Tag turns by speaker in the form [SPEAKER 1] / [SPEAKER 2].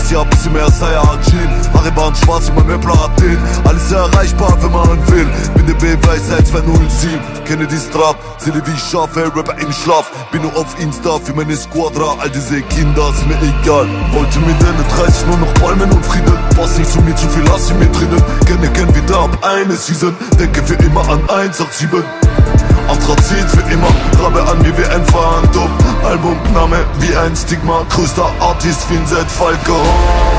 [SPEAKER 1] Nächstes Jahr bisschen mehr Saiyajin, Haare waren schwarz, immer mehr Platin. Alles erreichbar, wenn man will. Bin der Beweis seit 207. Kenne die Strap, zähle wie ich schaffe, Rapper im Schlaf. Bin nur auf Insta für meine Squadra. All diese Kinder ist mir egal. Wollte mit Ende 30 nur noch Palmen und Frieden. Pass nicht zu mir, zu viel lass ich mir drinnen. Kenn wieder ab eine Season. Denke für immer an 187. Anthrazit für immer, Rabe an mir wie ein Phantom. Albumname wie ein Stigma, größter Artist Vincent Falco.